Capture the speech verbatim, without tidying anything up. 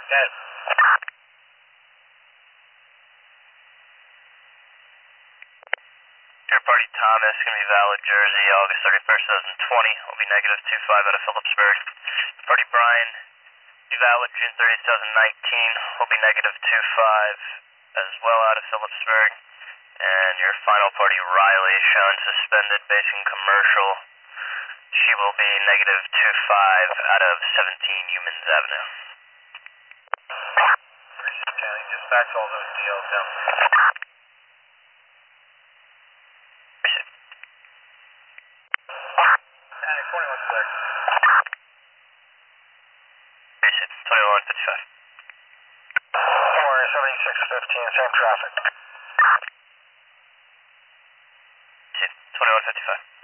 Good. Air Party Thomas, going to be valid Jersey, August thirty-first, twenty twenty. Will be negative two five out of Phillipsburg. Party Brian, be valid June thirtieth, twenty nineteen. Will be negative two five as well out of Phillipsburg. And your final party Riley, shown suspended, base and commercial. She will be negative two five out of seventeen Humans Avenue. Dispatch all those D Ls down. twenty-one six. twenty-one fifty-five. Somewhere seventy-six fifteen, same traffic. twenty-one fifty-five.